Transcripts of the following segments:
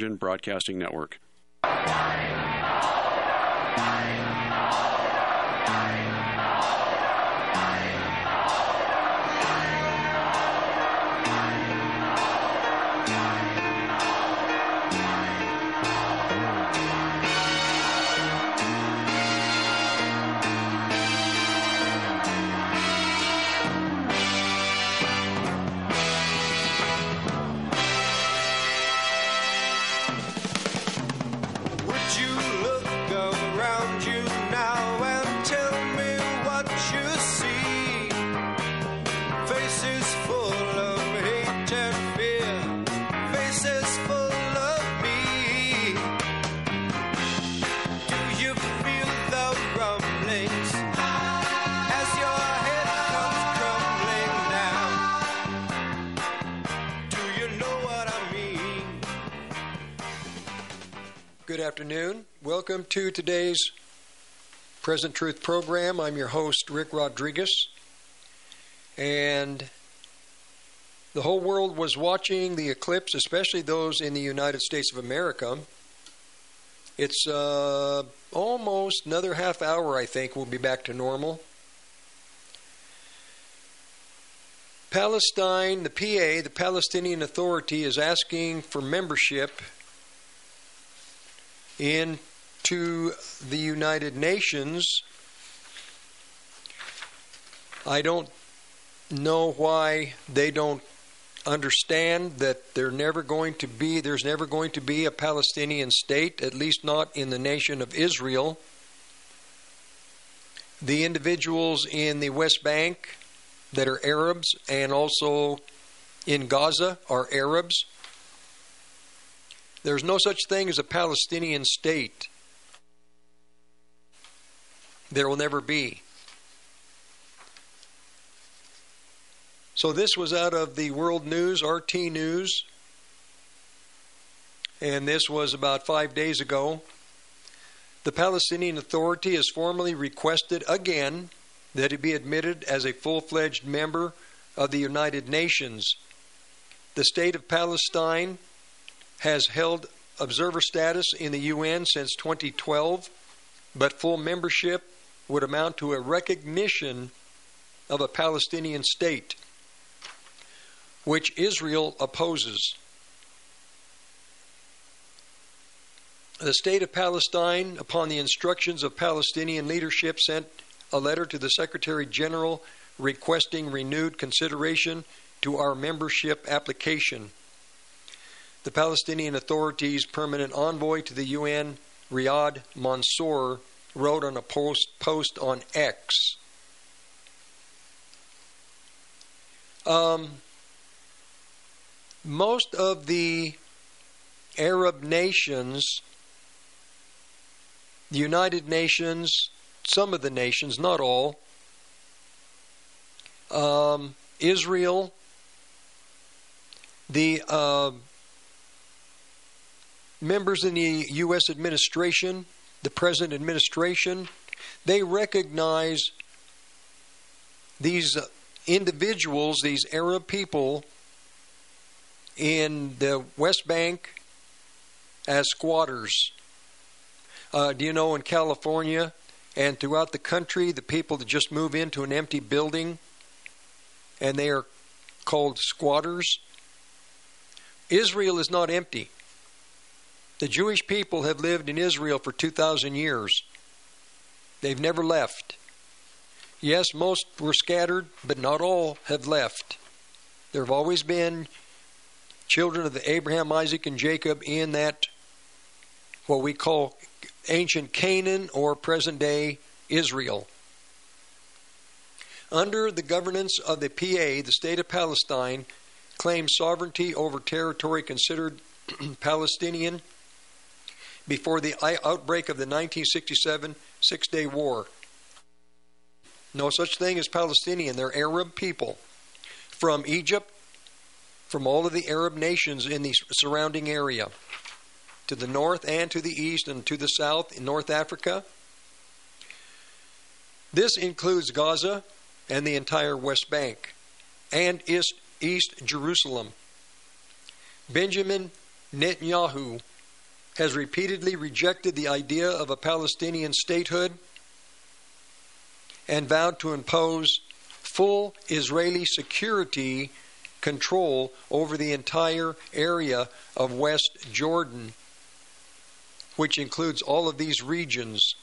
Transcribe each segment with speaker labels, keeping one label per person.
Speaker 1: Broadcasting Network.
Speaker 2: Good afternoon. Welcome to today's Present Truth program. I'm your host, Rick Rodriguez. And the whole world was watching the eclipse, especially those in the United States of America. It's almost another half hour, I think, we'll be back to normal. Palestine, the PA, the Palestinian Authority, is asking for membership into the United Nations. I don't know why they don't understand that there's never going to be a Palestinian state, at least not in the nation of Israel. The individuals in the West Bank that are Arabs and also in Gaza are Arabs. There's no such thing as a Palestinian state. There will never be. So this was out of the World News, RT News, and this was about 5 days ago. The Palestinian Authority has formally requested again that it be admitted as a full-fledged member of the United Nations. The state of Palestine has held observer status in the UN since 2012, but full membership would amount to a recognition of a Palestinian state, which Israel opposes. The state of Palestine, upon the instructions of Palestinian leadership, sent a letter to the Secretary General requesting renewed consideration to our membership application. The Palestinian Authority's permanent envoy to the UN, Riyad Mansour, wrote on a post on X. Most of the Arab nations, the United Nations, some of the nations, not all, Israel, the members in the U.S. administration, the present administration, they recognize these individuals, these Arab people in the West Bank as squatters. Do you know in California and throughout the country, the people that just move into an empty building and they are called squatters? Israel is not empty. The Jewish people have lived in Israel for 2,000 years. They've never left. Yes, most were scattered, but not all have left. There have always been children of the Abraham, Isaac, and Jacob in that, what we call ancient Canaan or present-day Israel. Under the governance of the PA, the state of Palestine claims sovereignty over territory considered Palestinian before the outbreak of the 1967 Six-Day War. No such thing as Palestinian. They're Arab people from Egypt, from all of the Arab nations in the surrounding area, to the north and to the east and to the south in North Africa. This includes Gaza and the entire West Bank and East Jerusalem. Benjamin Netanyahu has repeatedly rejected the idea of a Palestinian statehood and vowed to impose full Israeli security control over the entire area of West Jordan, which includes all of these regions.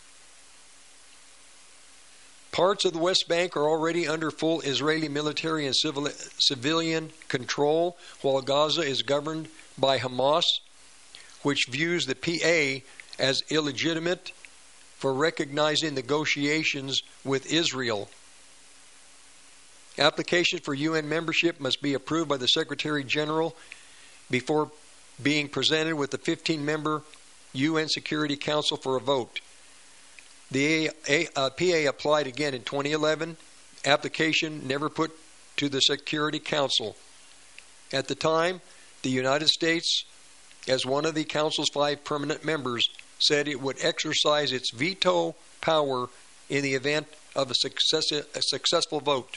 Speaker 2: Parts of the West Bank are already under full Israeli military and civilian control, while Gaza is governed by Hamas, which views the PA as illegitimate for recognizing negotiations with Israel. Applications for UN membership must be approved by the Secretary General before being presented with the 15-member UN Security Council for a vote. The PA applied again in 2011. Application never put to the Security Council. At the time, the United States, as one of the Council's 5 permanent members, said it would exercise its veto power in the event of a successful vote.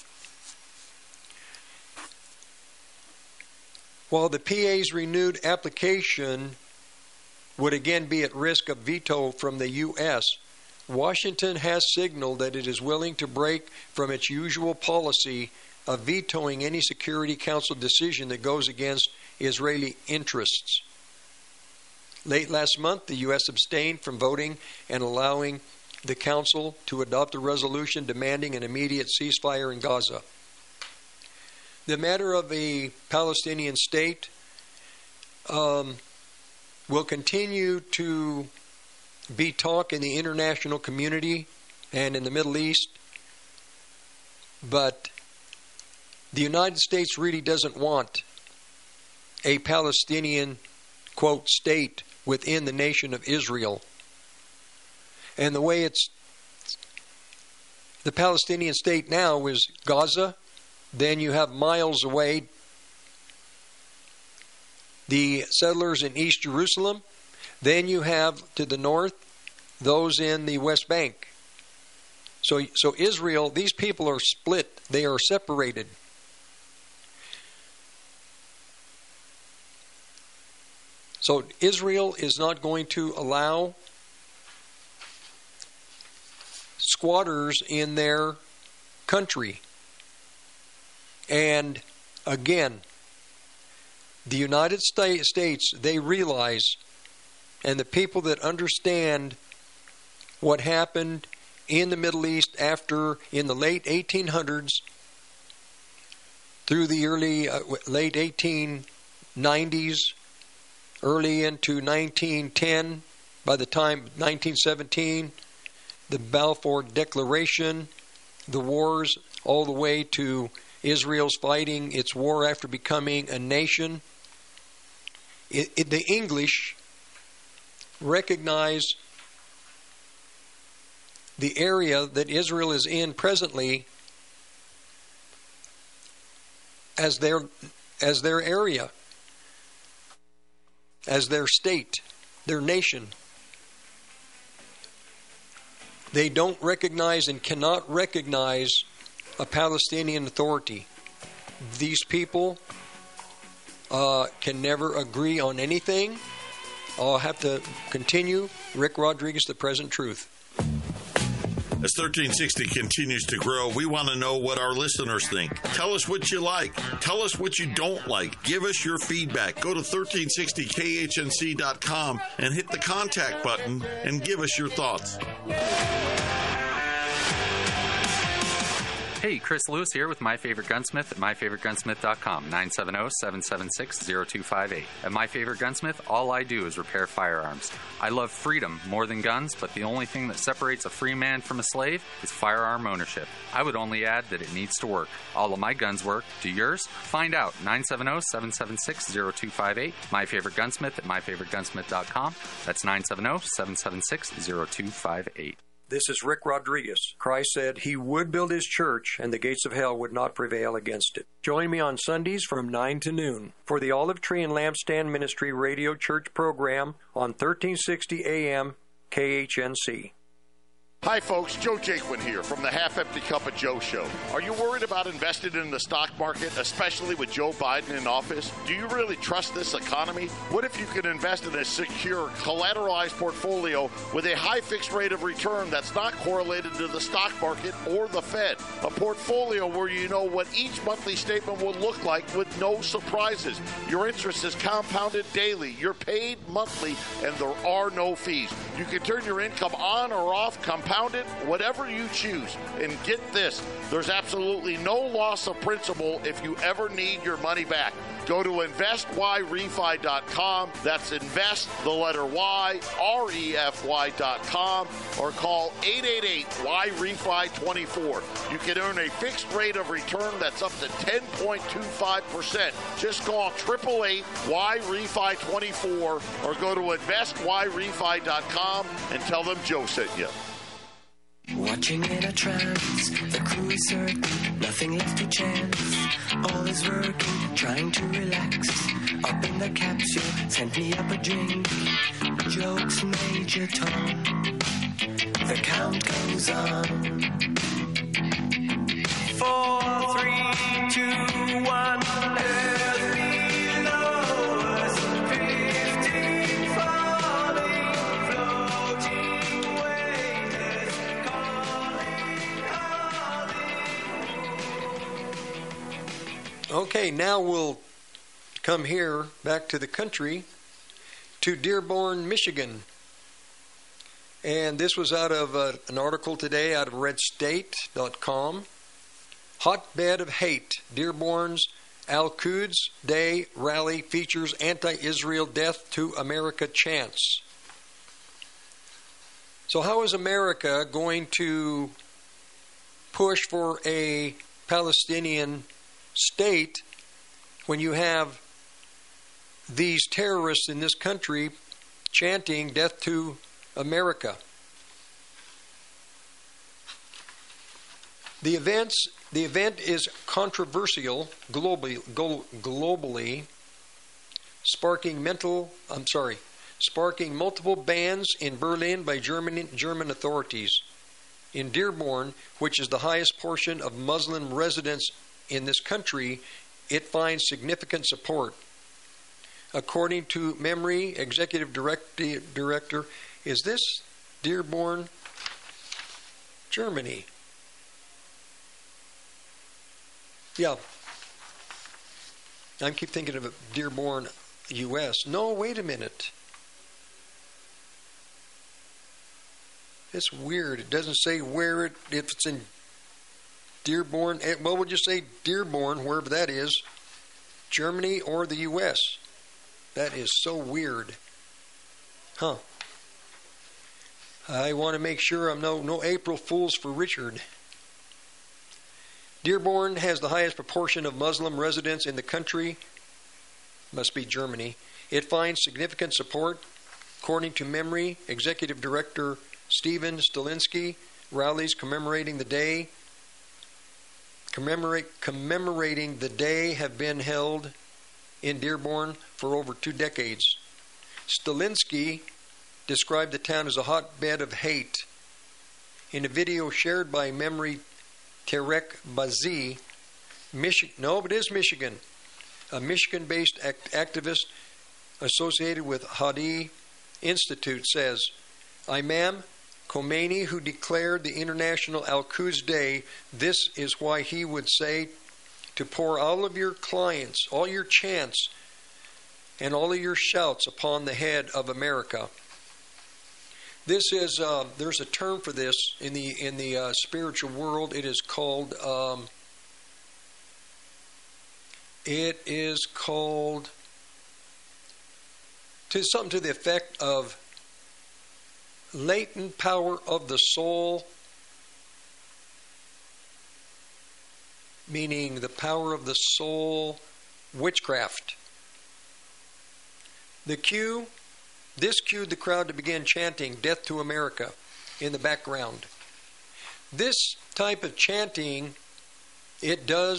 Speaker 2: While the PA's renewed application would again be at risk of veto from the U.S., Washington has signaled that it is willing to break from its usual policy of vetoing any Security Council decision that goes against Israeli interests. Late last month, the U.S. abstained from voting and allowing the Council to adopt a resolution demanding an immediate ceasefire in Gaza. The matter of a Palestinian state will continue to be talk in the international community and in the Middle East, but the United States really doesn't want a Palestinian, quote, state within the nation of Israel. And the way the Palestinian state now is Gaza. Then you have miles away the settlers in East Jerusalem. Then you have to the north those in the West Bank. So Israel, these people are split. They are separated. So Israel is not going to allow squatters in their country. And again, the United States, they realize, and the people that understand what happened in the Middle East in the late 1800s through the late 1890s, early into 1910, by the time 1917, the Balfour Declaration, the wars, all the way to Israel's fighting its war after becoming a nation. The English recognize the area that Israel is in presently as their area, as their state, their nation. They don't recognize and cannot recognize a Palestinian authority. These people can never agree on anything. I'll have to continue. Rick Rodriguez, The Present Truth.
Speaker 1: As 1360 continues to grow, we want to know what our listeners think. Tell us what you like. Tell us what you don't like. Give us your feedback. Go to 1360khnc.com and hit the contact button and give us your thoughts.
Speaker 3: Hey, Chris Lewis here with My Favorite Gunsmith at myfavoritegunsmith.com, 970-776-0258. At My Favorite Gunsmith, all I do is repair firearms. I love freedom more than guns, but the only thing that separates a free man from a slave is firearm ownership. I would only add that it needs to work. All of my guns work. Do yours? Find out. 970-776-0258. My Favorite Gunsmith at myfavoritegunsmith.com. That's 970-776-0258.
Speaker 2: This is Rick Rodriguez. Christ said he would build his church and the gates of hell would not prevail against it. Join me on Sundays from 9 to noon for the Olive Tree and Lampstand Ministry Radio Church program on 1360 AM KHNC.
Speaker 4: Hi folks, Joe Jaquin here from the Half Empty Cup of Joe show. Are you worried about investing in the stock market, especially with Joe Biden in office? Do you really trust this economy? What if you could invest in a secure, collateralized portfolio with a high fixed rate of return that's not correlated to the stock market or the Fed? A portfolio where you know what each monthly statement will look like with no surprises. Your interest is compounded daily. You're paid monthly, and there are no fees. You can turn your income on or off, compounded, whatever you choose. And get this, there's absolutely no loss of principal if you ever need your money back. Go to investyrefi.com. That's invest, the letter Y, REFY.com, or call 888-YREFI24. You can earn a fixed rate of return that's up to 10.25%. Just call 888-YREFI24 or go to investyrefi.com and tell them Joe sent you.
Speaker 5: Watching in a trance, the crew is certain, nothing left to chance. All is working, trying to relax. Up in the capsule, sent me up a drink. Jokes, Major Tom. The count goes on. 4, 3, 2, 1. Earth below us, drifting, falling, floating, weightless, calling.
Speaker 2: Okay, now we'll come here back to the country, to Dearborn, Michigan. And this was out of an article today out of redstate.com. Hotbed of hate. Dearborn's Al-Quds Day rally features anti-Israel death to America chants. So how is America going to push for a Palestinian state when you have these terrorists in this country chanting death to America? The event is controversial globally, sparking multiple bans in Berlin by German authorities. In Dearborn, which is the highest portion of Muslim residents in this country, it finds significant support. According to MEMRI Executive Director, is this Dearborn, Germany? Yeah. I keep thinking of Dearborn, U.S. No, wait a minute. It's weird. It doesn't say where if it's in Dearborn. Well, we'll just say Dearborn, wherever that is, Germany or the U.S. That is so weird. Huh. I want to make sure I'm no April Fools for Richard. Dearborn has the highest proportion of Muslim residents in the country. Must be Germany. It finds significant support. According to MEMRI, Executive Director Stephen Stalinsky, rallies commemorating the day have been held in Dearborn for over 2 decades. Stalinsky described the town as a hotbed of hate. In a video shared by MEMRI Tarek Bazi, Michigan. A Michigan-based activist associated with Hadi Institute says, Imam Khomeini, who declared the International Al-Quds Day, this is why he would say to pour all of your clients, all your chants, and all of your shouts upon the head of America. This is there's a term for this in the spiritual world. It is called something to the effect of latent power of the soul, meaning the power of the soul, witchcraft. This cued the crowd to begin chanting "Death to America" in the background. This type of chanting, it does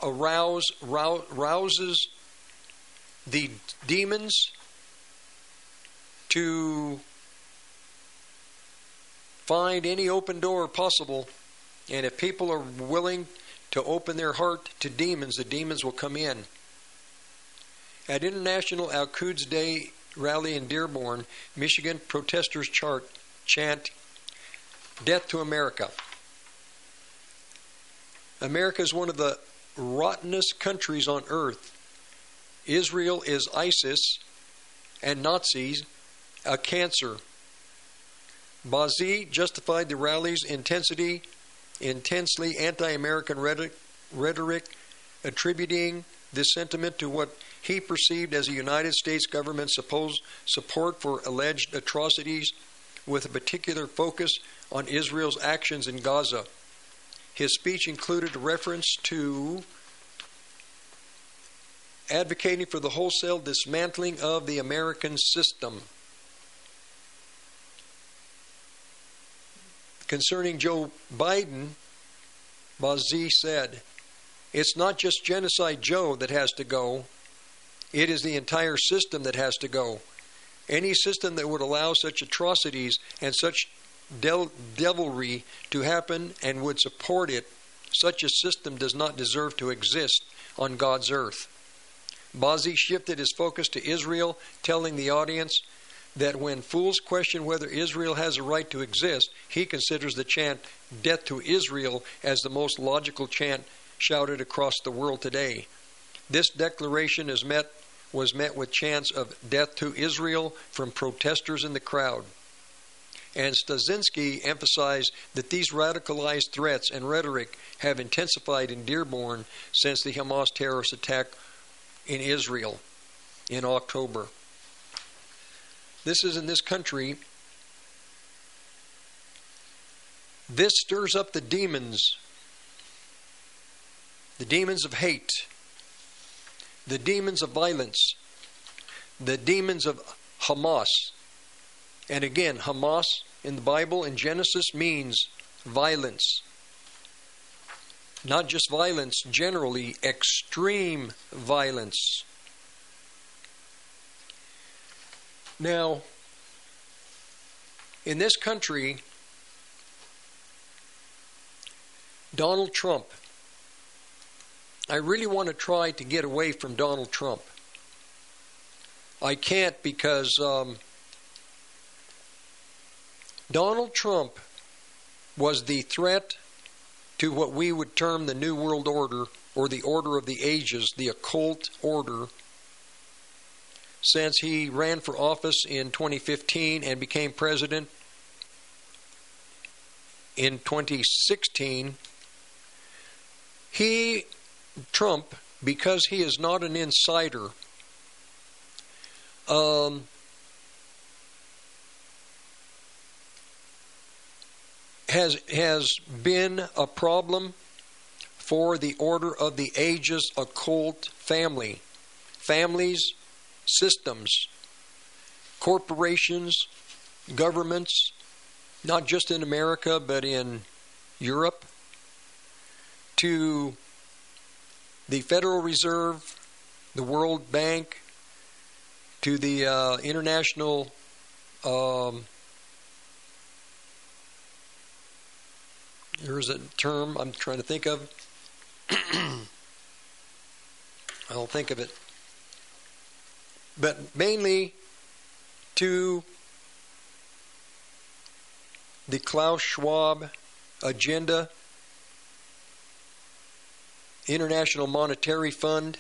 Speaker 2: rouses the demons to find any open door possible, and if people are willing to open their heart to demons, the demons will come in. At International Al-Quds Day rally in Dearborn, Michigan, protesters chant, "Death to America." America is one of the rottenest countries on earth. Israel is ISIS and Nazis, a cancer. Bazzi justified the rally's intensely anti-American rhetoric, attributing this sentiment to what he perceived as the United States government's supposed support for alleged atrocities, with a particular focus on Israel's actions in Gaza. His speech included a reference to advocating for the wholesale dismantling of the American system. Concerning Joe Biden, Bazzi said, "It's not just Genocide Joe that has to go. It is the entire system that has to go. Any system that would allow such atrocities and such devilry to happen and would support it, such a system does not deserve to exist on God's earth." Bazzi shifted his focus to Israel, telling the audience that when fools question whether Israel has a right to exist, he considers the chant, "Death to Israel," as the most logical chant shouted across the world today. This declaration was met with chants of "Death to Israel" from protesters in the crowd. And Stasinski emphasized that these radicalized threats and rhetoric have intensified in Dearborn since the Hamas terrorist attack in Israel in October. This is in this country. This stirs up the demons of hate, the demons of violence, the demons of Hamas. And again, Hamas in the Bible in Genesis means violence. Not just violence, generally extreme violence. Now, in this country, Donald Trump, I really want to try to get away from Donald Trump. I can't because Donald Trump was the threat to what we would term the New World Order, or the Order of the Ages, the occult order, since he ran for office in 2015 and became president in 2016. Trump, because he is not an insider, has been a problem for the Order of the Ages occult families, systems, corporations, governments, not just in America but in Europe, to the Federal Reserve, the World Bank, to the international here's a term I'm trying to think of. I'll think of it. But mainly to the Klaus Schwab agenda, International Monetary Fund,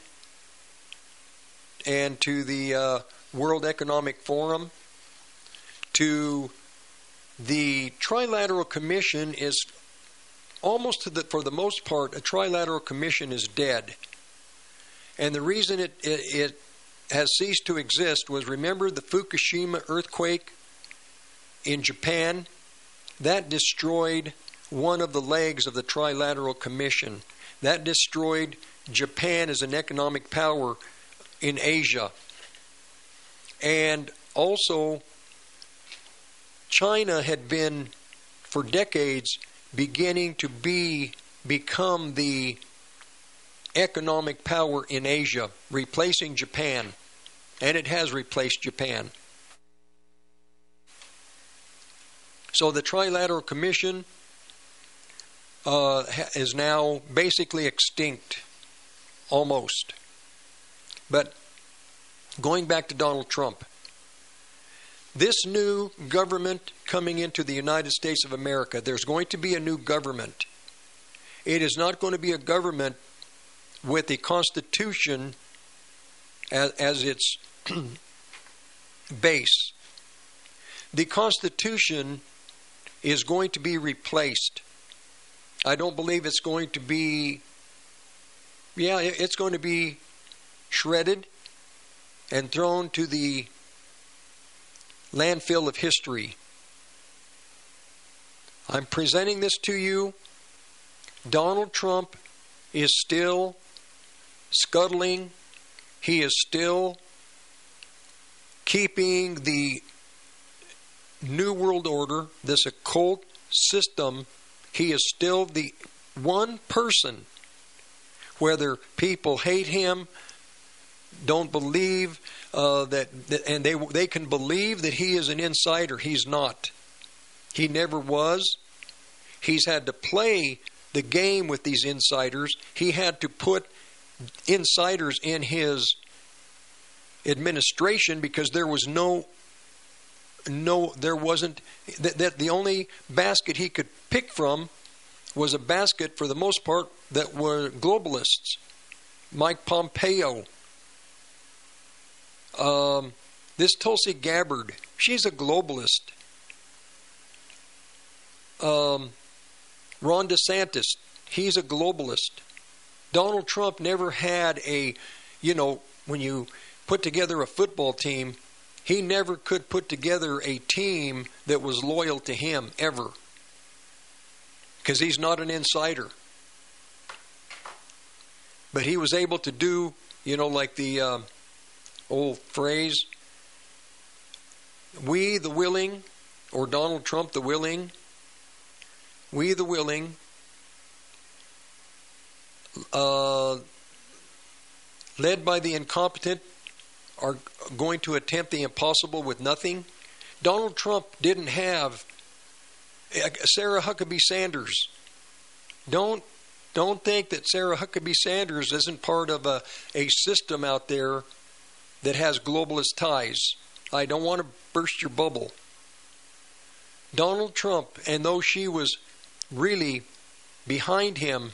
Speaker 2: and to the World Economic Forum, to the Trilateral Commission is almost for the most part, a Trilateral Commission is dead. And the reason it has ceased to exist was, remember the Fukushima earthquake in Japan? That destroyed one of the legs of the Trilateral Commission. That destroyed Japan as an economic power in Asia. And also, China had been, for decades, beginning to become the economic power in Asia, replacing Japan. And it has replaced Japan. So the Trilateral Commission is now basically extinct, almost. But going back to Donald Trump, this new government coming into the United States of America, there's going to be a new government. It is not going to be a government with the Constitution as its base. The Constitution is going to be replaced. I don't believe it's going to be, it's going to be shredded and thrown to the landfill of history. I'm presenting this to you. Donald Trump is still scuttling. He is still keeping the New World Order, this occult system. He is still the one person, whether people hate him, don't believe and they can believe that he is an insider. He's not. He never was. He's had to play the game with these insiders. He had to put insiders in his administration because there was there wasn't, that the only basket he could pick from was a basket, for the most part, that were globalists. Mike Pompeo. This Tulsi Gabbard, she's a globalist. Ron DeSantis, he's a globalist. Donald Trump never had when you put together a football team, he never could put together a team that was loyal to him, ever. Because he's not an insider. But he was able to do, like the old phrase, we the willing, or Donald Trump the willing, we the willing, led by the incompetent, are going to attempt the impossible with nothing. Donald Trump didn't have Sarah Huckabee Sanders. Don't think that Sarah Huckabee Sanders isn't part of a system out there that has globalist ties. I don't want to burst your bubble. Donald Trump, and though she was really behind him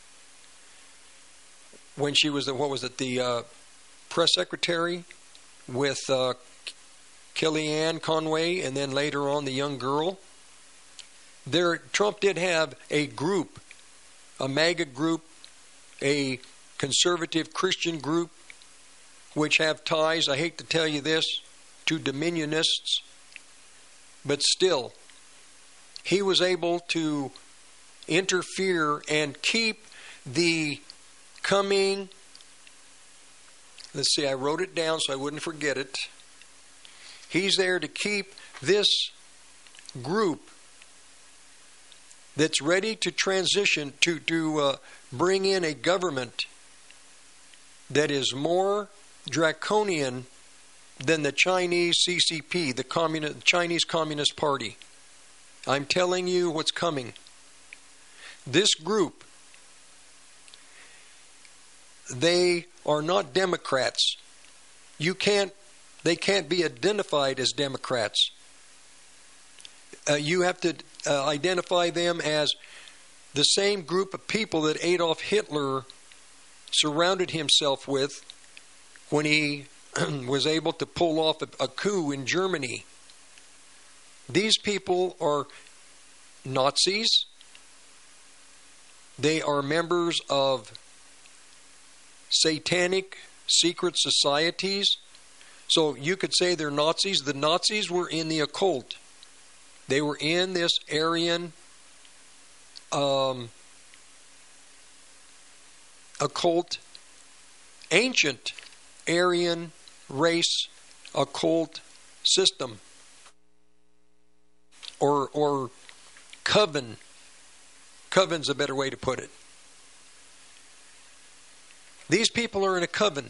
Speaker 2: when she was the press secretary with Kellyanne Conway, and then later on the young girl. Trump did have a group, a MAGA group, a conservative Christian group, which have ties, I hate to tell you this, to Dominionists, but still, he was able to interfere and keep the coming, let's see, I wrote it down so I wouldn't forget it. He's there to keep this group that's ready to transition to bring in a government that is more draconian than the Chinese CCP, the Chinese Communist Party. I'm telling you what's coming. This group, they are not Democrats. They can't be identified as Democrats. You have to identify them as the same group of people that Adolf Hitler surrounded himself with when he was able to pull off a coup in Germany. These people are Nazis. They are members of satanic secret societies. So you could say they're Nazis. The Nazis were in the occult. They were in this Aryan occult, ancient Aryan race occult system, or coven. Coven's a better way to put it. These people are in a coven.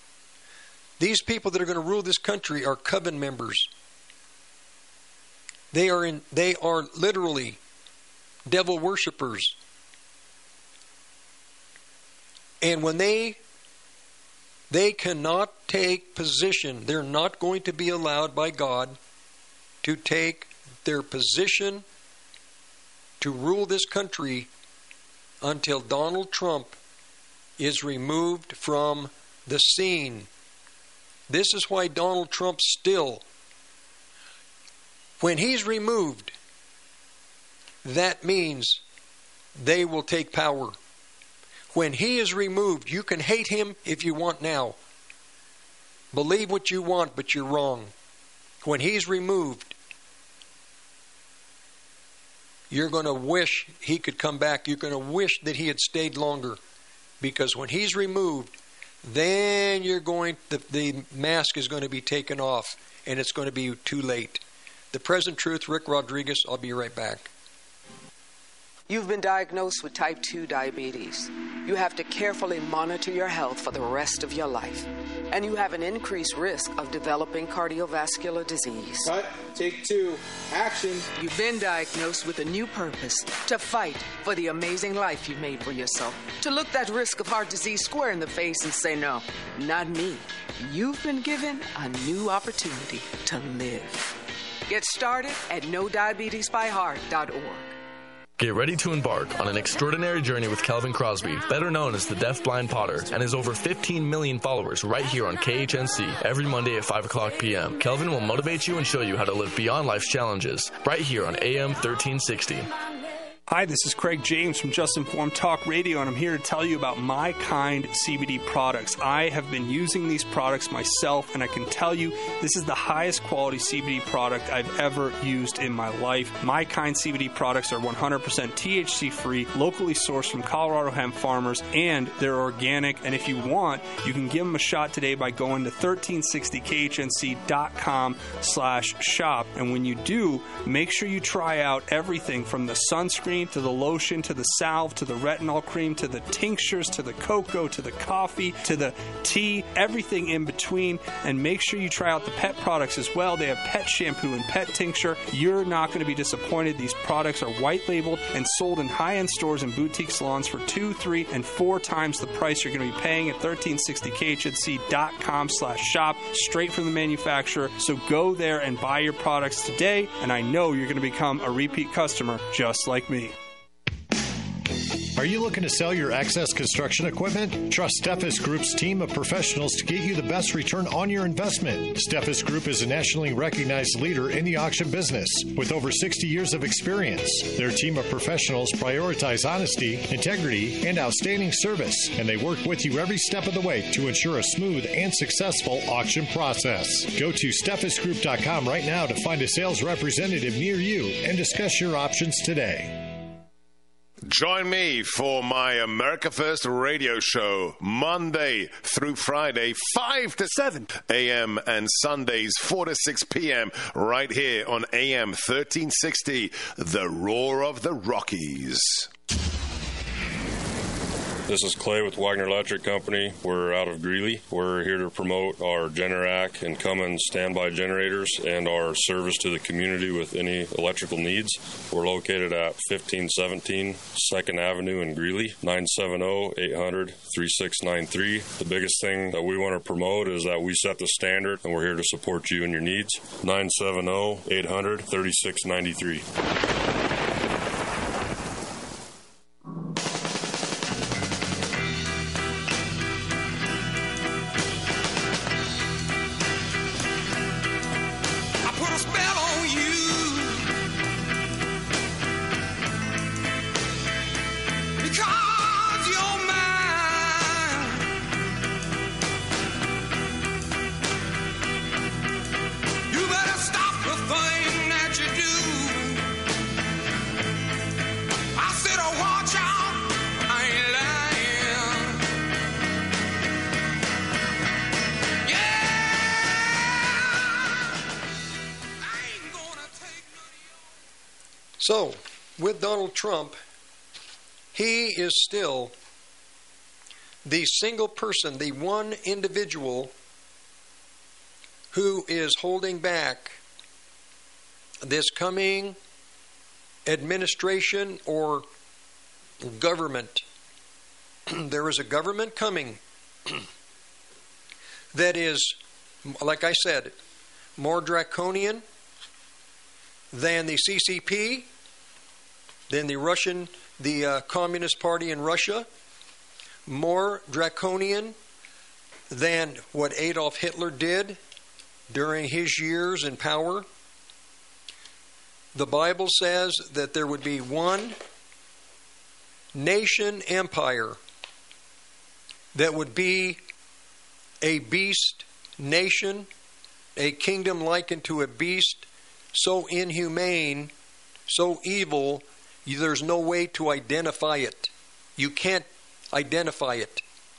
Speaker 2: These people that are going to rule this country are coven members. They are literally devil worshipers. And when they cannot take position, they're not going to be allowed by God to take their position to rule this country until Donald Trump is removed from the scene. This is why Donald Trump still, when he's removed, that means they will take power. When he is removed, you can hate him if you want now. Believe what you want, but you're wrong. When he's removed, you're going to wish he could come back. You're going to wish that he had stayed longer. Because when he's removed, then the mask is going to be taken off, and it's going to be too late. The Present Truth, Rick Rodriguez. I'll be right back.
Speaker 6: You've been diagnosed with type 2 diabetes. You have to carefully monitor your health for the rest of your life. And you have an increased risk of developing cardiovascular disease.
Speaker 7: Cut. Take 2. Action.
Speaker 6: You've been diagnosed with a new purpose: to fight for the amazing life you made for yourself. To look that risk of heart disease square in the face and say, no, not me. You've been given a new opportunity to live. Get started at NoDiabetesByHeart.org.
Speaker 8: Get ready to embark on an extraordinary journey with Kelvin Crosby, better known as the Deaf Blind Potter, and his over 15 million followers right here on KHNC every Monday at 5 o'clock p.m. Kelvin will motivate you and show you how to live beyond life's challenges right here on AM 1360.
Speaker 9: Hi, this is Craig James from Just Informed Talk Radio, and I'm here to tell you about My Kind CBD products. I have been using these products myself, and I can tell you this is the highest quality CBD product I've ever used in my life. My Kind CBD products are 100% THC-free, locally sourced from Colorado hemp farmers, and they're organic. And if you want, you can give them a shot today by going to 1360khnc.com/shop. And when you do, make sure you try out everything from the sunscreen to the lotion, to the salve, to the retinol cream, to the tinctures, to the cocoa, to the coffee, to the tea, everything in between. And make sure you try out the pet products as well. They have pet shampoo and pet tincture. You're not going to be disappointed. These products are white labeled and sold in high-end stores and boutique salons for 2, 3, and 4 times the price you're going to be paying at 1360khnc.com/shop, straight from the manufacturer. So go there and buy your products today, and I know you're going to become a repeat customer just like me.
Speaker 10: Are you looking to sell your access construction equipment? Trust Steffes Group's team of professionals to get you the best return on your investment. Steffes Group is a nationally recognized leader in the auction business with over 60 years of experience. Their team of professionals prioritize honesty, integrity, and outstanding service, and they work with you every step of the way to ensure a smooth and successful auction process. Go to SteffesGroup.com right now to find a sales representative near you and discuss your options today.
Speaker 11: Join me for my America First radio show, Monday through Friday, 5 to 7 a.m. and Sundays, 4 to 6 p.m. right here on AM 1360, The Roar of the Rockies.
Speaker 12: This is Clay with Wagner Electric Company. We're out of Greeley. We're here to promote our Generac and Cummins standby generators and our service to the community with any electrical needs. We're located at 1517 2nd Avenue in Greeley, 970-800-3693. The biggest thing that we want to promote is that we set the standard, and we're here to support you and your needs. 970-800-3693.
Speaker 2: So, with Donald Trump, he is still the single person, the one individual who is holding back this coming administration or government, there is a government coming that is, like I said, more draconian than the CCP, than the Communist Party in Russia, more draconian than what Adolf Hitler did during his years in power. The Bible says that there would be one nation empire that would be a beast nation, a kingdom likened to a beast, so inhumane, so evil, there's no way to identify it. You can't identify it.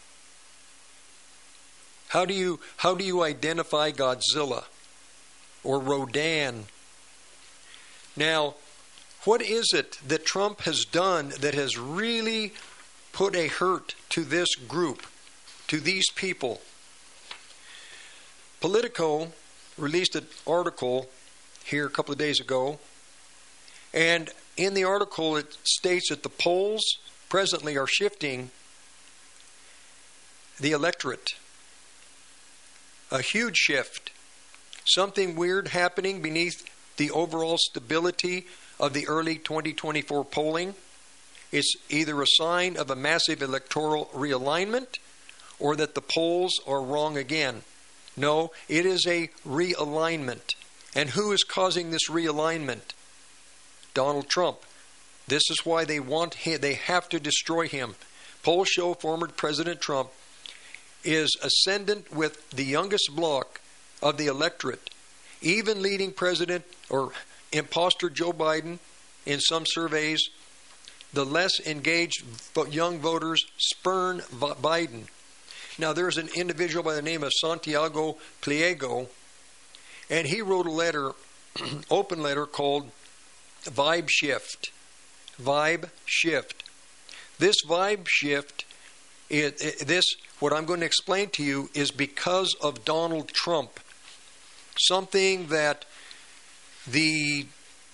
Speaker 2: How do you identify Godzilla or Rodan? Now, what is it that Trump has done that has really put a hurt to this group, to these people? Politico released an article here a couple of days ago, and in the article it states that the polls presently are shifting the electorate. A huge shift. Something weird happening beneath the overall stability of the early 2024 polling. It's either a sign of a massive electoral realignment or that the polls are wrong again. No, it is a realignment. And who is causing this realignment? Donald Trump. This is why they have to destroy him. Polls show former President Trump is ascendant with the youngest bloc of the electorate, even leading President or imposter Joe Biden in some surveys. The less engaged young voters spurn Biden. Now, there's an individual by the name of Santiago Pliego, and he wrote a letter, open letter, called Vibe Shift. Vibe Shift. This vibe shift, what I'm going to explain to you, is because of Donald Trump. Something that the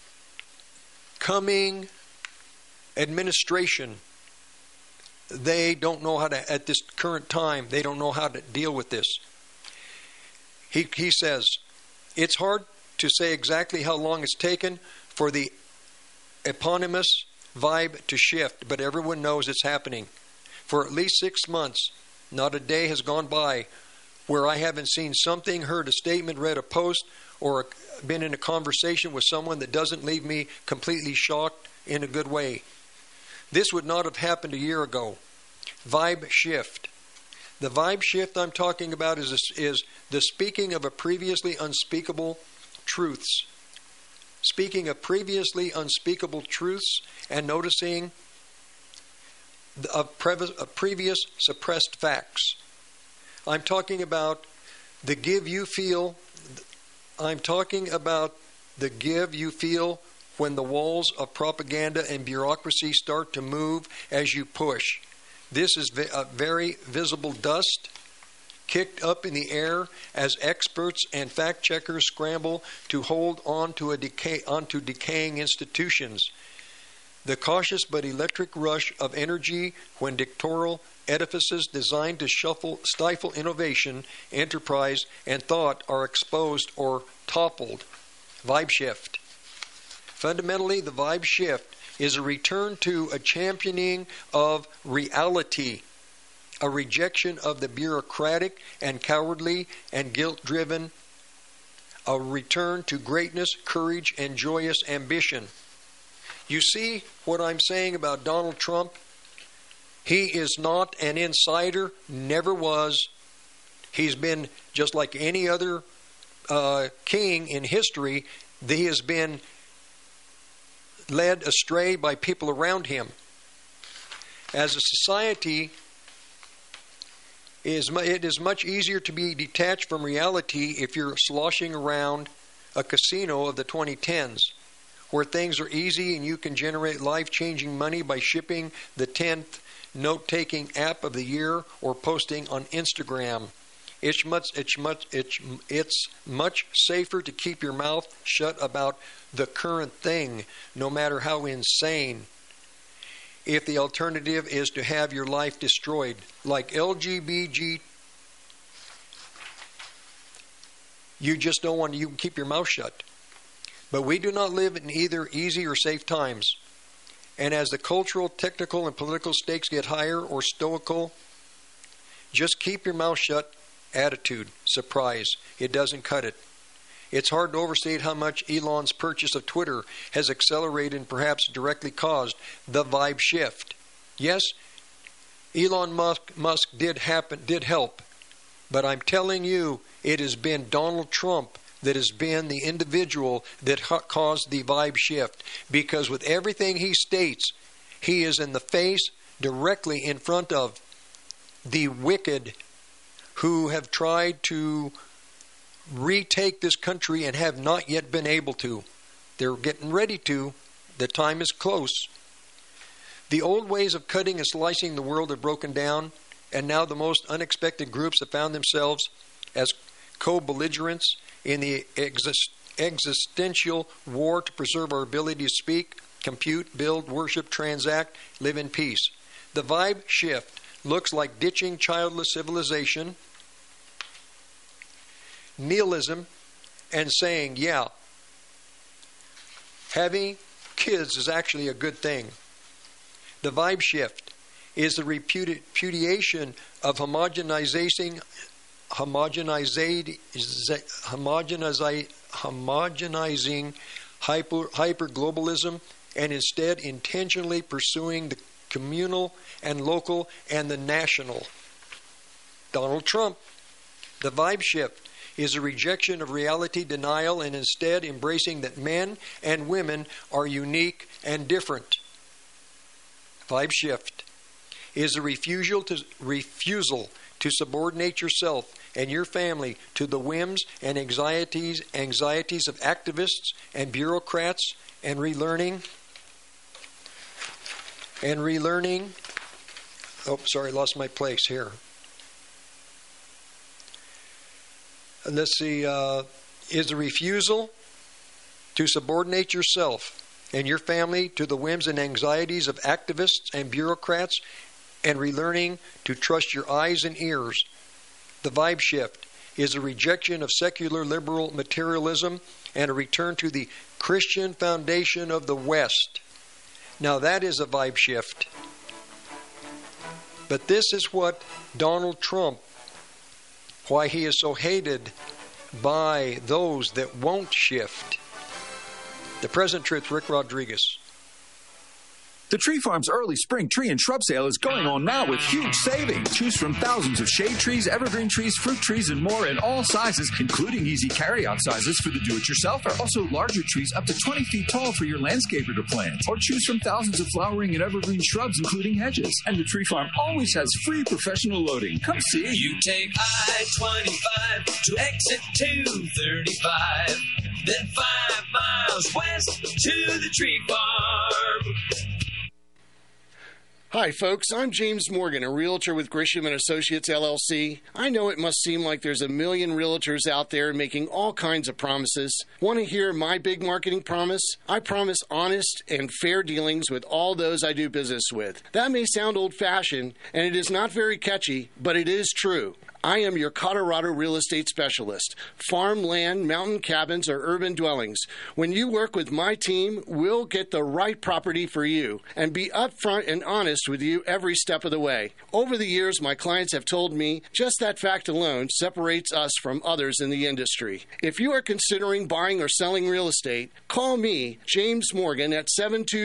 Speaker 2: coming administration, they don't know how to, at this current time, they don't know how to deal with this. He says, it's hard to say exactly how long it's taken for the eponymous vibe to shift, but everyone knows it's happening. For at least 6 months, not a day has gone by where I haven't seen something, heard a statement, read a post, or been in a conversation with someone that doesn't leave me completely shocked in a good way. This would not have happened a year ago. Vibe shift. The vibe shift I'm talking about is the speaking of a previously unspeakable truths. Speaking of previously unspeakable truths and noticing of previous suppressed facts. I'm talking about the give you feel. I'm talking about the give you feel when the walls of propaganda and bureaucracy start to move as you push. This is a very visible dust kicked up in the air as experts and fact checkers scramble to hold on to onto decaying institutions. The cautious but electric rush of energy when dictatorial edifices designed to stifle innovation, enterprise, and thought are exposed or toppled. Vibe shift. Fundamentally, the vibe shift is a return to a championing of reality, a rejection of the bureaucratic and cowardly and guilt-driven, a return to greatness, courage, and joyous ambition. You see what I'm saying about Donald Trump? He is not an insider, never was. He's been just like any other king in history. He has been led astray by people around him. As a society, it is much easier to be detached from reality if you're sloshing around a casino of the 2010s, where things are easy and you can generate life-changing money by shipping the 10th note-taking app of the year or posting on Instagram. It's much safer to keep your mouth shut about the current thing, no matter how insane, if the alternative is to have your life destroyed. Like LGBT, you just don't want to, you can keep your mouth shut. But we do not live in either easy or safe times. And as the cultural, technical, and political stakes get higher or stoical, just keep your mouth shut attitude. Surprise. It doesn't cut it. It's hard to overstate how much Elon's purchase of Twitter has accelerated and perhaps directly caused the vibe shift. Yes, Elon Musk did help, but I'm telling you, it has been Donald Trump that has been the individual that caused the vibe shift. Because with everything he states, he is in the face, directly in front of the wicked who have tried to retake this country and have not yet been able to. They're getting ready to. The time is close. The old ways of cutting and slicing the world have broken down, and now the most unexpected groups have found themselves as co-belligerents in the existential war to preserve our ability to speak, compute, build, worship, transact, live in peace. The vibe shift looks like ditching childless civilization, nihilism, and saying, yeah, having kids is actually a good thing. The vibe shift is the repudiation of homogenizing hyper-globalism, and instead intentionally pursuing the communal and local and the national. Donald Trump. The vibe shift is a rejection of reality denial and instead embracing that men and women are unique and different. Vibe shift is a refusal to subordinate yourself and your family to the whims and anxieties of activists and bureaucrats, and relearning. Oh, sorry, lost my place here. Let's see. Is a refusal to subordinate yourself and your family to the whims and anxieties of activists and bureaucrats, and relearning to trust your eyes and ears. The vibe shift is a rejection of secular liberal materialism and a return to the Christian foundation of the West. Now that is a vibe shift. But this is what Donald Trump, why he is so hated by those that won't shift. The Present Truth, Rick Rodriguez.
Speaker 13: The Tree Farm's early spring tree and shrub sale is going on now with huge savings. Choose from thousands of shade trees, evergreen trees, fruit trees, and more in all sizes, including easy carry-out sizes for the do-it-yourselfer. Also, larger trees up to 20 feet tall for your landscaper to plant. Or choose from thousands of flowering and evergreen shrubs, including hedges. And the Tree Farm always has free professional loading. Come see.
Speaker 14: You take I-25 to exit 235, then 5 miles west to the Tree Farm.
Speaker 15: Hi, folks. I'm James Morgan, a realtor with Grisham & Associates, LLC. I know it must seem like there's a million realtors out there making all kinds of promises. Want to hear my big marketing promise? I promise honest and fair dealings with all those I do business with. That may sound old-fashioned, and it is not very catchy, but it is true. I am your Colorado real estate specialist. Farm, land, mountain cabins, or urban dwellings. When you work with my team, we'll get the right property for you and be upfront and honest with you every step of the way. Over the years, my clients have told me just that fact alone separates us from others in the industry. If you are considering buying or selling real estate, call me, James Morgan, at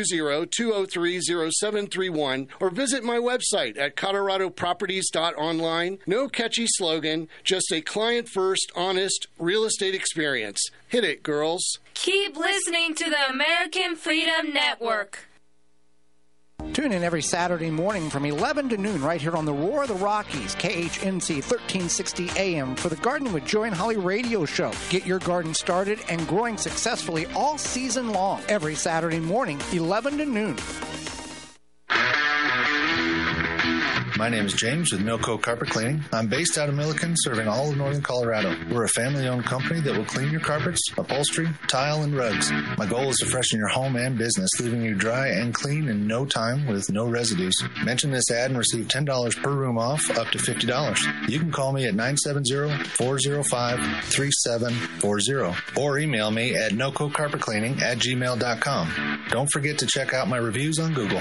Speaker 15: 720-203-0731 or visit my website at coloradoproperties.online. No catchy slogan, just a client-first, honest real estate experience. Hit it, girls.
Speaker 16: Keep listening to the American Freedom Network.
Speaker 17: Tune in every Saturday morning from 11 to noon right here on the Roar of the Rockies, KHNC 1360 AM for the Gardening with Joy and Holly radio show. Get your garden started and growing successfully all season long. Every Saturday morning, 11 to noon.
Speaker 18: My name is James with Milco Carpet Cleaning. I'm based out of Milliken, serving all of northern Colorado. We're a family-owned company that will clean your carpets, upholstery, tile, and rugs. My goal is to freshen your home and business, leaving you dry and clean in no time with no residues. Mention this ad and receive $10 per room off, up to $50. You can call me at 970-405-3740 or email me at nococarpetcleaning@gmail.com. Don't forget to check out my reviews on Google.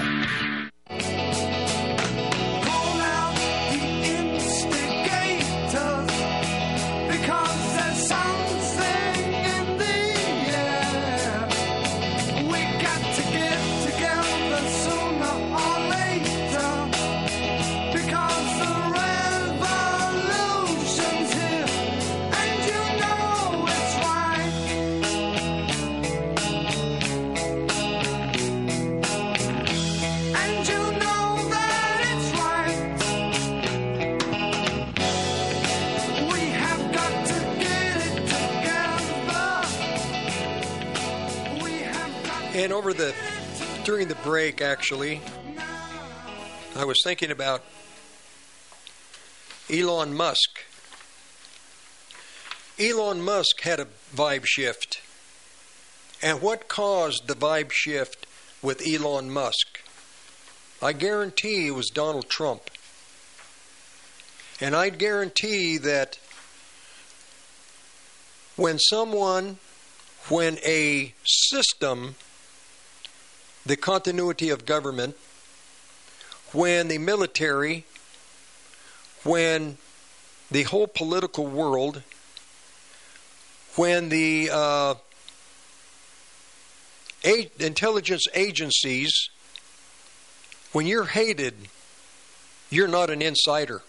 Speaker 2: And during the break, actually, I was thinking about Elon Musk. Elon Musk had a vibe shift. And what caused the vibe shift with Elon Musk? I guarantee it was Donald Trump. And I'd guarantee that when a system, the continuity of government, when the military, when the whole political world, when the intelligence agencies, when you're hated, you're not an insider.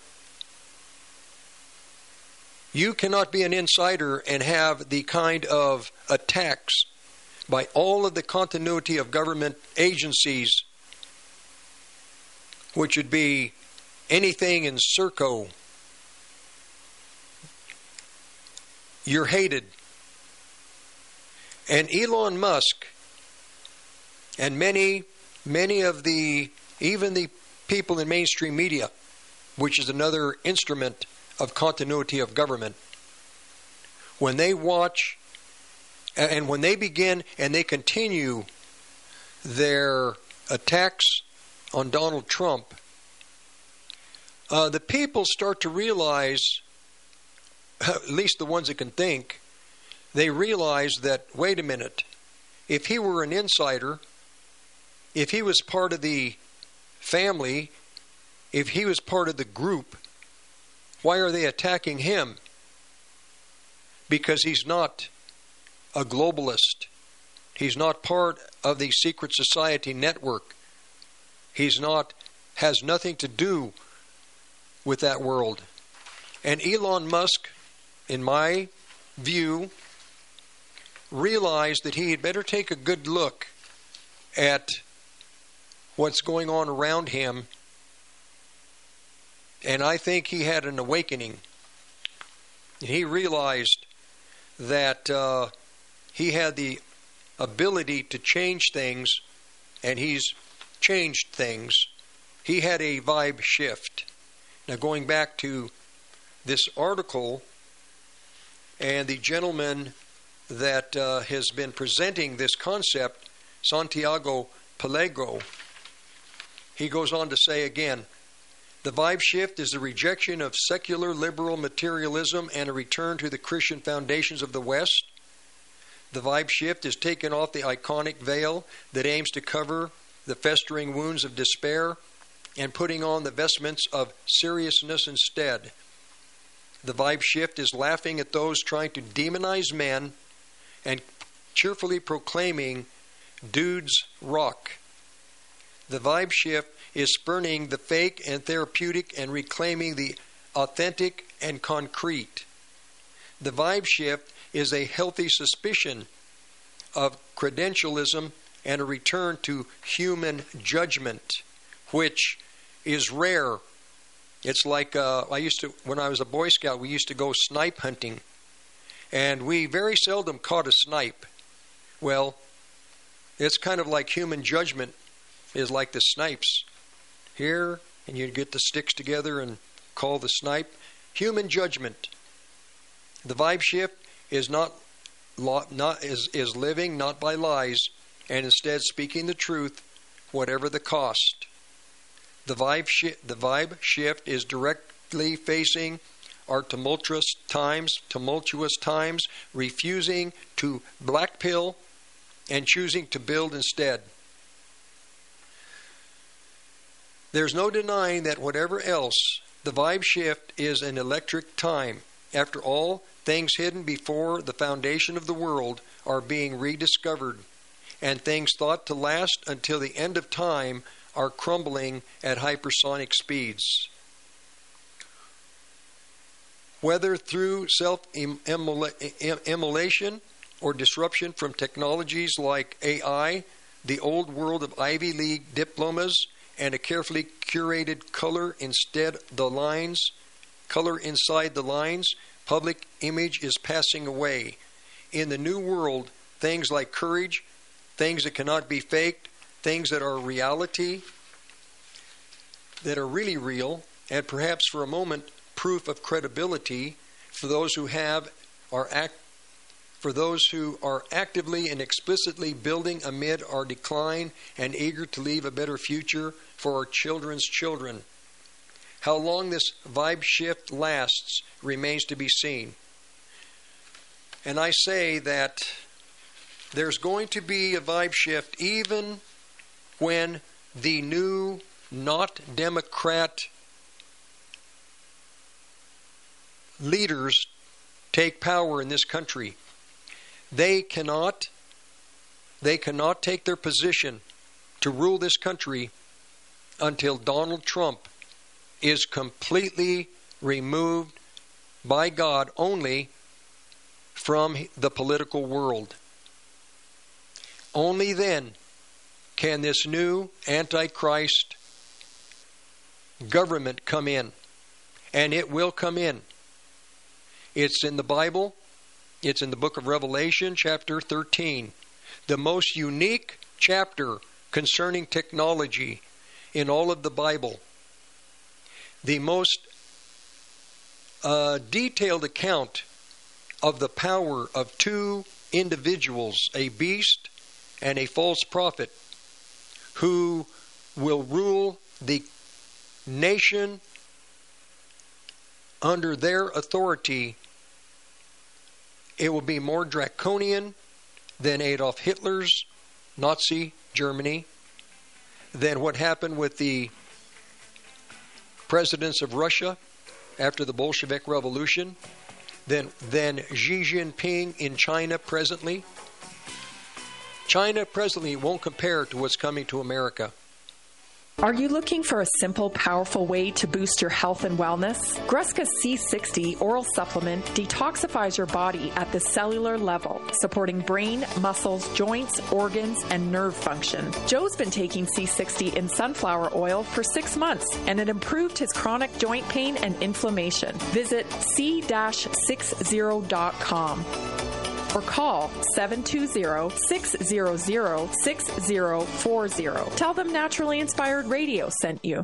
Speaker 2: You cannot be an insider and have the kind of attacks by all of the continuity of government agencies, which would be anything in Serco. You're hated. And Elon Musk and many of even the people in mainstream media, which is another instrument of continuity of government, when they watch and when they begin and they continue their attacks on Donald Trump, the people start to realize, at least the ones that can think, they realize that, wait a minute, if he were an insider, if he was part of the family, if he was part of the group, why are they attacking him? Because he's not a globalist. He's not part of the secret society network. Has nothing to do with that world. And Elon Musk, in my view, realized that he had better take a good look at what's going on around him. And I think he had an awakening. He realized that he had the ability to change things, and he's changed things. He had a vibe shift. Now, going back to this article, and the gentleman that has been presenting this concept, Santiago Pellegro, he goes on to say again, the vibe shift is the rejection of secular liberal materialism and a return to the Christian foundations of the West. The vibe shift is taking off the iconic veil that aims to cover the festering wounds of despair and putting on the vestments of seriousness instead. The vibe shift is laughing at those trying to demonize men and cheerfully proclaiming dudes rock. The vibe shift is spurning the fake and therapeutic and reclaiming the authentic and concrete. The vibe shift is a healthy suspicion of credentialism and a return to human judgment, which is rare. It's like when I was a Boy Scout, we used to go snipe hunting, and we very seldom caught a snipe. Well, it's kind of like human judgment is like the snipes. Here and you get the sticks together and call the snipe. Human judgment. The vibe shift is is living not by lies, and instead speaking the truth, whatever the cost. The vibe shift is directly facing our tumultuous times, refusing to black pill and choosing to build instead. There's no denying that whatever else, the vibe shift is an electric time. After all, things hidden before the foundation of the world are being rediscovered, and things thought to last until the end of time are crumbling at hypersonic speeds. Whether through self-immolation or disruption from technologies like AI, the old world of Ivy League diplomas, and a carefully curated color inside the lines, public image is passing away. In the new world, things like courage, things that cannot be faked, things that are reality, that are really real, and perhaps for a moment proof of credibility for those who are actively and explicitly building amid our decline and eager to leave a better future for our children's children. How long this vibe shift lasts remains to be seen. And I say that there's going to be a vibe shift even when the new not Democrat leaders take power in this country. They cannot take their position to rule this country until Donald Trump is completely removed by God only from the political world. Only then can this new Antichrist government come in. And it will come in. It's in the Bible. It's in the book of Revelation, chapter 13. The most unique chapter concerning technology in all of the Bible. The most detailed account of the power of two individuals, a beast and a false prophet, who will rule the nation under their authority. It will be more draconian than Adolf Hitler's Nazi Germany, than what happened with the presidents of Russia after the Bolshevik Revolution, than Xi Jinping in China presently. China presently won't compare to what's coming to America.
Speaker 19: Are you looking for a simple, powerful way to boost your health and wellness? Gruska C60 oral supplement detoxifies your body at the cellular level, supporting brain, muscles, joints, organs, and nerve function. Joe's been taking C60 in sunflower oil for 6 months, and it improved his chronic joint pain and inflammation. Visit c-60.com. or call 720-600-6040. Tell them Naturally Inspired Radio sent you.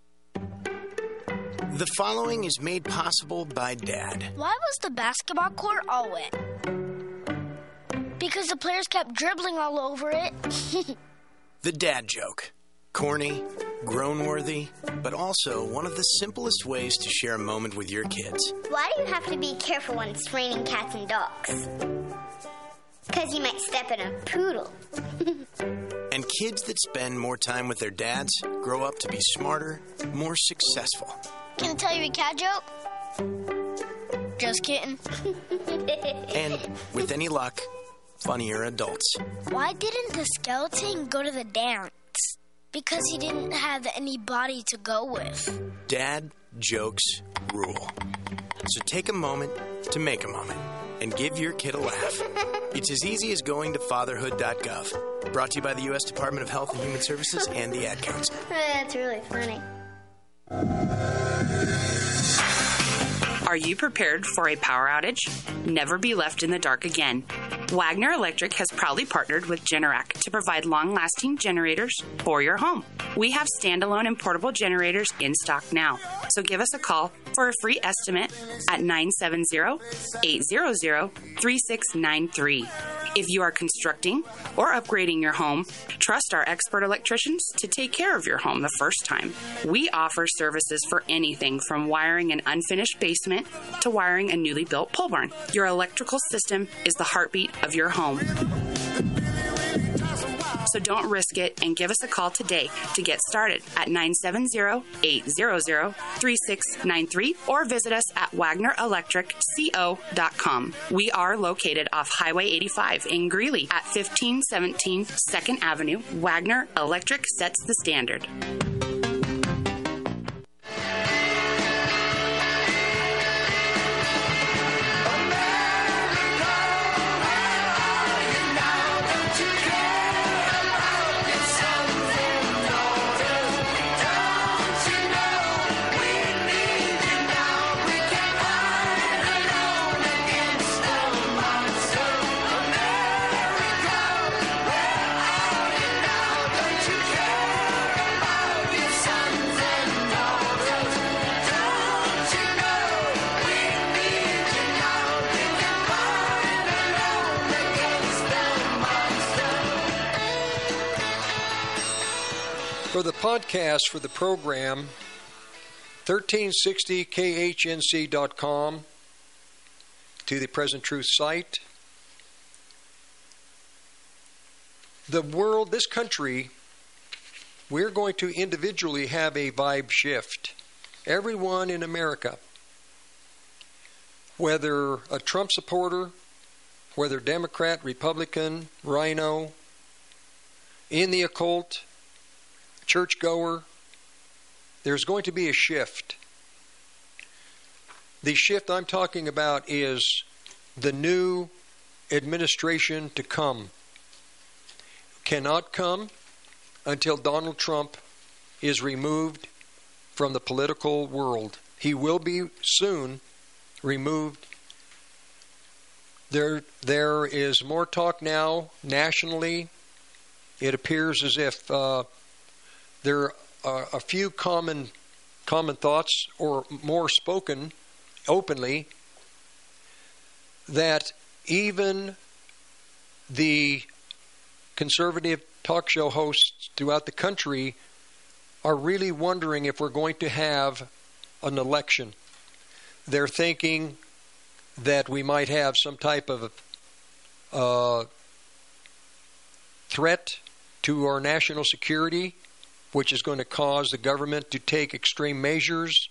Speaker 20: The following is made possible by Dad.
Speaker 21: Why was the basketball court all wet? Because the players kept dribbling all over it.
Speaker 20: The dad joke. Corny, grown-worthy, but also one of the simplest ways to share a moment with your kids.
Speaker 22: Why do you have to be careful when it's raining cats and dogs? Because you might step in a poodle.
Speaker 20: And kids that spend more time with their dads grow up to be smarter, more successful.
Speaker 21: Can I tell you a cat joke? Just kidding.
Speaker 20: And with any luck, funnier adults.
Speaker 21: Why didn't the skeleton go to the dance? Because he didn't have anybody to go with.
Speaker 20: Dad jokes rule. So take a moment to make a moment and give your kid a laugh. It's as easy as going to fatherhood.gov. Brought to you by the U.S. Department of Health and Human Services and the Ad Council.
Speaker 22: That's really funny.
Speaker 23: Are you prepared for a power outage? Never be left in the dark again.
Speaker 1: Wagner Electric has proudly partnered with Generac to provide long-lasting generators for your home. We have standalone and portable generators in stock now, so give us a call for a free estimate at 970-800-3693. If you are constructing or upgrading your home, trust our expert electricians to take care of your home the first time. We offer services for anything from wiring an unfinished basement to wiring a newly built pole barn. Your electrical system is the heartbeat of your home. So don't risk it and give us a call today to get started at 970-800-3693 or visit us at WagnerElectricCO.com. We are located off Highway 85 in Greeley at 1517 2nd Avenue. Wagner Electric sets the standard.
Speaker 2: For the podcast for the program, 1360khnc.com, to the Present Truth site. The world, this country, we're going to individually have a vibe shift. Everyone in America, whether a Trump supporter, whether Democrat, Republican, Rhino, in the occult, churchgoer, there's going to be a shift. The shift I'm talking about is the new administration to come. Cannot come until Donald Trump is removed from the political world. He will be soon removed. There is more talk now nationally. It appears as if there are a few common thoughts, or more spoken openly, that even the conservative talk show hosts throughout the country are really wondering if we're going to have an election. They're thinking that we might have some type of threat to our national security, which is going to cause the government to take extreme measures.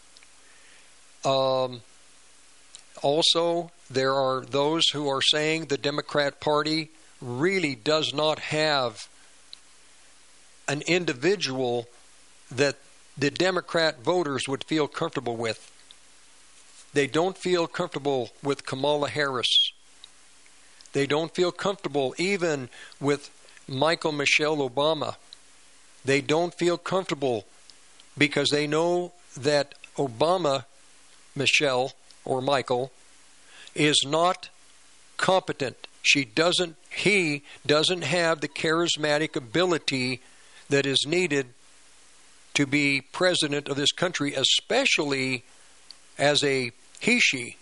Speaker 2: Also, there are those who are saying the Democrat Party really does not have an individual that the Democrat voters would feel comfortable with. They don't feel comfortable with Kamala Harris. They don't feel comfortable even with Michelle Obama. They don't feel comfortable because they know that Obama, Michelle or Michael, is not competent. He doesn't have the charismatic ability that is needed to be president of this country, especially as a he-she.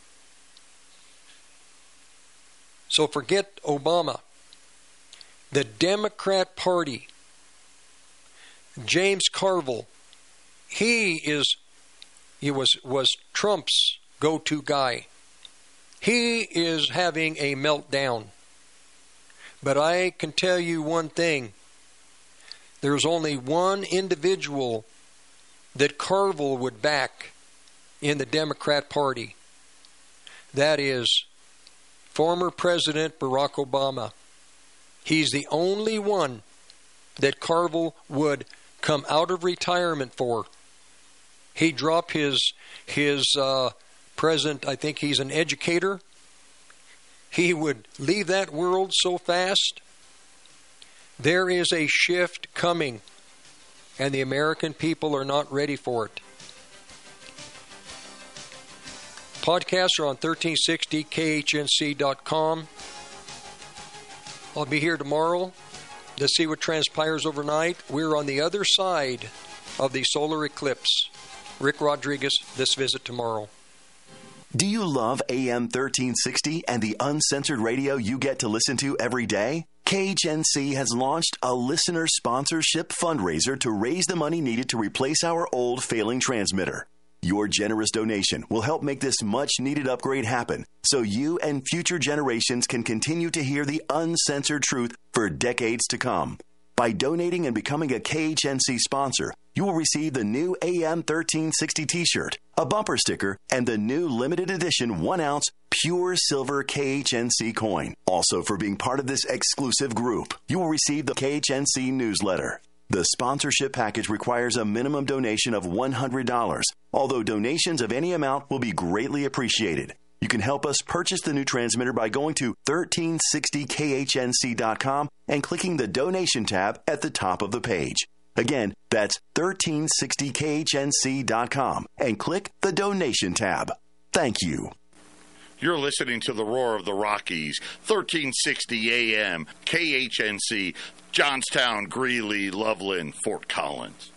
Speaker 2: So forget Obama. The Democrat Party, James Carville, he was Trump's go-to guy. He is having a meltdown. But I can tell you one thing. There's only one individual that Carville would back in the Democrat Party. That is former President Barack Obama. He's the only one that Carville would come out of retirement for. He dropped his present, I think he's an educator. He would leave that world so fast. There is a shift coming, and the American people are not ready for it. Podcasts are on 1360khnc.com. I'll be here tomorrow to see what transpires overnight. We're on the other side of the solar eclipse. Rick Rodriguez, this visit tomorrow.
Speaker 3: Do you love AM 1360 and the uncensored radio you get to listen to every day? KHNC has launched a listener sponsorship fundraiser to raise the money needed to replace our old failing transmitter. Your generous donation will help make this much-needed upgrade happen so you and future generations can continue to hear the uncensored truth for decades to come. By donating and becoming a KHNC sponsor, you will receive the new AM 1360 t-shirt, a bumper sticker, and the new limited edition 1-ounce pure silver KHNC coin. Also, for being part of this exclusive group, you will receive the KHNC newsletter. The sponsorship package requires a minimum donation of $100, although donations of any amount will be greatly appreciated. You can help us purchase the new transmitter by going to 1360khnc.com and clicking the donation tab at the top of the page. Again, that's 1360khnc.com and click the donation tab. Thank you.
Speaker 4: You're listening to the Roar of the Rockies, 1360 AM, KHNC, Johnstown, Greeley, Loveland, Fort Collins.